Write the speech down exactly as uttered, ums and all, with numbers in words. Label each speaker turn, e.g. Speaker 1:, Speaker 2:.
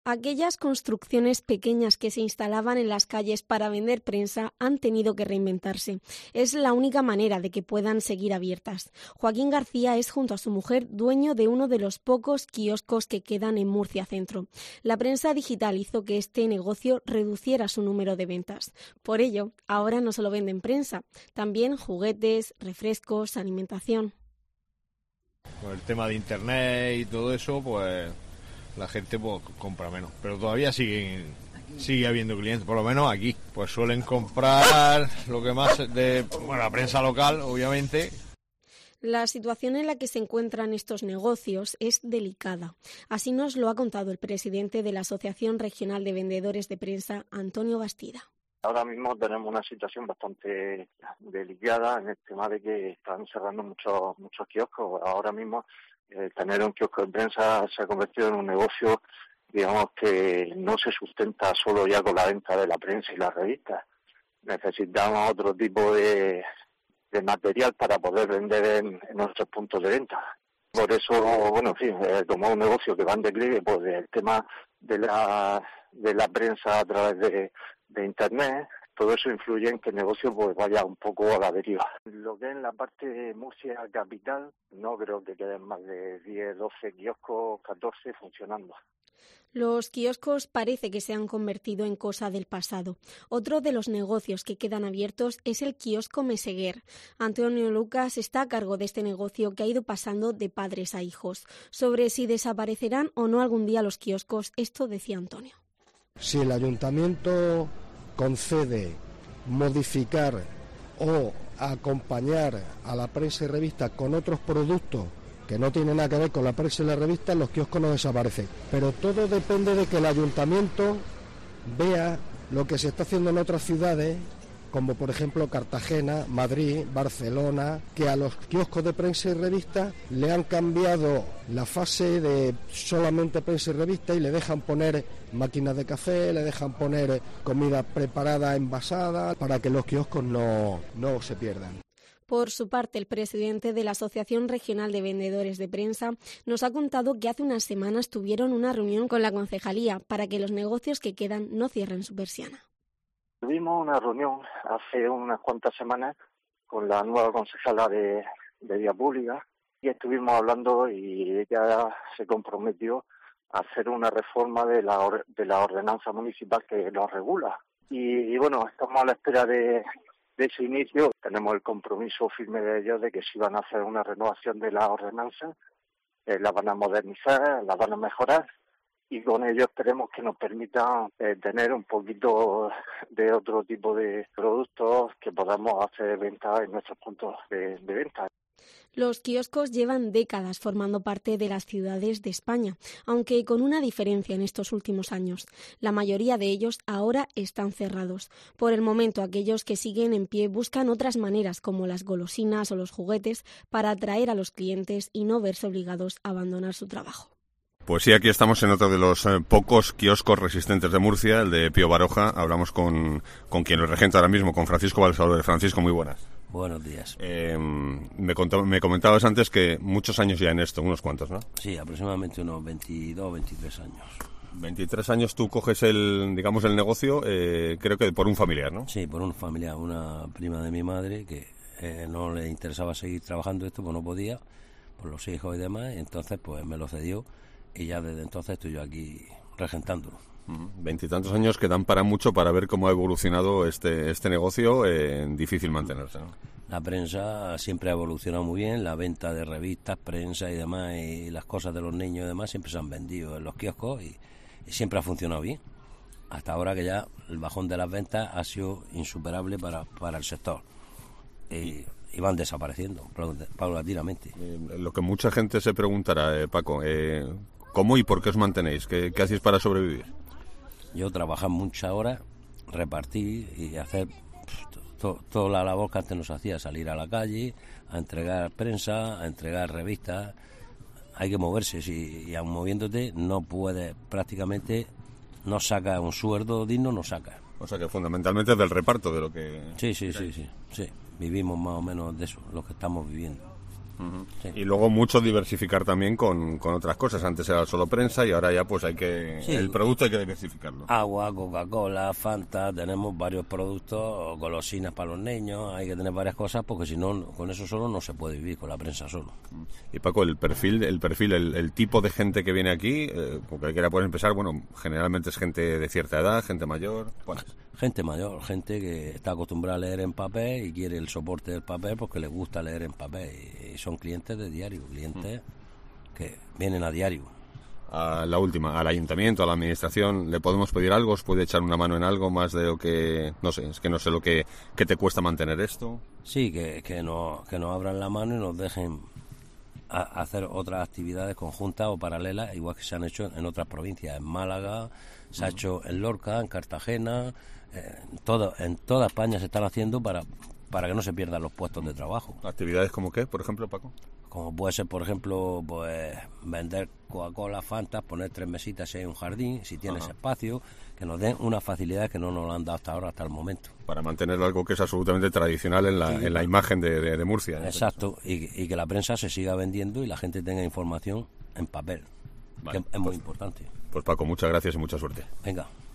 Speaker 1: Aquellas construcciones pequeñas que se instalaban en las calles para vender prensa han tenido que reinventarse. Es la única manera de que puedan seguir abiertas. Joaquín García es, junto a su mujer, dueño de uno de los pocos kioscos que quedan en Murcia Centro. La prensa digital hizo que este negocio reduciera su número de ventas. Por ello, ahora no solo venden prensa, también juguetes, refrescos, alimentación.
Speaker 2: Con el tema de internet y todo eso, pues la gente pues compra menos, pero todavía sigue sigue habiendo clientes, por lo menos aquí, pues suelen comprar lo que más de, bueno, la prensa local, obviamente.
Speaker 1: La situación en la que se encuentran estos negocios es delicada. Así nos lo ha contado el presidente de la Asociación Regional de Vendedores de Prensa, Antonio Bastida.
Speaker 3: Ahora mismo tenemos una situación bastante delicada en el tema de que están cerrando muchos muchos kioscos. Ahora mismo eh, tener un kiosco de prensa se ha convertido en un negocio, digamos, que no se sustenta solo ya con la venta de la prensa y las revistas. Necesitamos otro tipo de, de material para poder vender en, en nuestros puntos de venta. Por eso, bueno, en fin, eh, como un negocio que va en declive, pues el tema de la de la prensa a través de, de internet, todo eso influye en que el negocio pues vaya un poco a la deriva. Lo que es en la parte de Murcia capital, no creo que queden más de diez, doce kioscos, catorce funcionando.
Speaker 1: Los kioscos parece que se han convertido en cosa del pasado. Otro de los negocios que quedan abiertos es el kiosco Meseguer. Antonio Lucas está a cargo de este negocio que ha ido pasando de padres a hijos. Sobre si desaparecerán o no algún día los kioscos, esto decía Antonio.
Speaker 4: Si el ayuntamiento concede modificar o acompañar a la prensa y revista con otros productos que no tienen nada que ver con la prensa y la revista, los kioscos no desaparecen. Pero todo depende de que el ayuntamiento vea lo que se está haciendo en otras ciudades, como por ejemplo Cartagena, Madrid, Barcelona, que a los kioscos de prensa y revista le han cambiado la fase de solamente prensa y revista y le dejan poner máquinas de café, le dejan poner comida preparada, envasada, para que los kioscos no, no se pierdan.
Speaker 1: Por su parte, el presidente de la Asociación Regional de Vendedores de Prensa nos ha contado que hace unas semanas tuvieron una reunión con la concejalía para que los negocios que quedan no cierren su persiana.
Speaker 3: Tuvimos una reunión hace unas cuantas semanas con la nueva concejala de, de Vía Pública y estuvimos hablando y ella se comprometió a hacer una reforma de la, de la ordenanza municipal que lo regula. Y, y bueno, estamos a la espera de... de ese inicio. Tenemos el compromiso firme de ellos de que si van a hacer una renovación de la ordenanza, eh, la van a modernizar, la van a mejorar y con ello esperemos que nos permita eh, tener un poquito de otro tipo de productos que podamos hacer venta en nuestros puntos de, de venta.
Speaker 1: Los kioscos llevan décadas formando parte de las ciudades de España, aunque con una diferencia en estos últimos años. La mayoría de ellos ahora están cerrados. Por el momento, aquellos que siguen en pie buscan otras maneras, como las golosinas o los juguetes, para atraer a los clientes y no verse obligados a abandonar su trabajo.
Speaker 5: Pues sí, aquí estamos en otro de los eh, pocos kioscos resistentes de Murcia, el de Pío Baroja. Hablamos con, con quien lo regenta ahora mismo, con Francisco Valsalve. Francisco, muy buenas.
Speaker 6: Buenos días.
Speaker 5: Eh, me, contaba, me comentabas antes que muchos años ya en esto, unos cuantos, ¿no?
Speaker 6: Sí, aproximadamente unos veintidós, veintitrés años.
Speaker 5: veintitrés años tú coges el, digamos, el negocio, eh, creo que por un familiar, ¿no?
Speaker 6: Sí, por un familiar, una prima de mi madre que eh, no le interesaba seguir trabajando esto, pues no podía, por los hijos y demás, y entonces pues me lo cedió y ya desde entonces estoy yo aquí regentándolo.
Speaker 5: Veintitantos años que dan para mucho para ver cómo ha evolucionado este este negocio, eh, difícil mantenerse, ¿no?
Speaker 6: La prensa siempre ha evolucionado muy bien, la venta de revistas, prensa y demás, y las cosas de los niños y demás siempre se han vendido en los kioscos y, y siempre ha funcionado bien. Hasta ahora que ya el bajón de las ventas ha sido insuperable para, para el sector y, y van desapareciendo paulatinamente.
Speaker 5: Eh, lo que mucha gente se preguntará, eh, Paco, eh, ¿cómo y por qué os mantenéis? ¿Qué, qué hacéis para sobrevivir?
Speaker 6: Yo trabajar muchas horas, repartir y hacer to, toda la labor que antes nos hacía, salir a la calle, a entregar prensa, a entregar revistas. Hay que moverse, si, y aun moviéndote no puedes prácticamente, no sacas un sueldo digno, no sacas.
Speaker 5: O sea que fundamentalmente es del reparto de lo que...
Speaker 6: Sí, sí, sí, sí, sí. Vivimos más o menos de eso, lo que estamos viviendo.
Speaker 5: Uh-huh.
Speaker 6: Sí.
Speaker 5: Y luego mucho diversificar también con, con otras cosas. Antes era solo prensa y ahora ya pues hay que...
Speaker 6: Sí.
Speaker 5: El producto hay que diversificarlo.
Speaker 6: Agua, Coca-Cola, Fanta, tenemos varios productos, golosinas para los niños, hay que tener varias cosas porque si no, con eso solo no se puede vivir, con la prensa solo.
Speaker 5: Y Paco, el perfil, el perfil, el, el tipo de gente que viene aquí, eh, porque quiera puedes empezar, bueno, generalmente es gente de cierta edad, gente mayor, ¿cuál es?
Speaker 6: Gente mayor, gente que está acostumbrada a leer en papel y quiere el soporte del papel porque les gusta leer en papel. Y son clientes de diario, clientes mm. que vienen a diario.
Speaker 5: A la última, al ayuntamiento, a la administración, ¿le podemos pedir algo? ¿Os puede echar una mano en algo más de lo que... No sé, es que no sé lo que, que te cuesta mantener esto?
Speaker 6: Sí, que, que, nos, que nos abran la mano y nos dejen a, hacer otras actividades conjuntas o paralelas, igual que se han hecho en otras provincias. En Málaga, se mm. ha hecho en Lorca, en Cartagena... En toda, en toda España se están haciendo para, para que no se pierdan los puestos de trabajo.
Speaker 5: ¿Actividades como qué, por ejemplo, Paco?
Speaker 6: Como puede ser, por ejemplo, pues vender Coca-Cola, Fanta, poner tres mesitas si hay un jardín, si tienes Ajá. espacio, que nos den unas facilidades que no nos lo han dado hasta ahora, hasta el momento. Para mantener algo que es absolutamente tradicional en la, sí. en la imagen de, de, de Murcia. Exacto, y, y que la prensa se siga vendiendo y la gente tenga información en papel, vale. que es pues, muy importante. Pues Paco, muchas gracias y mucha suerte. Venga.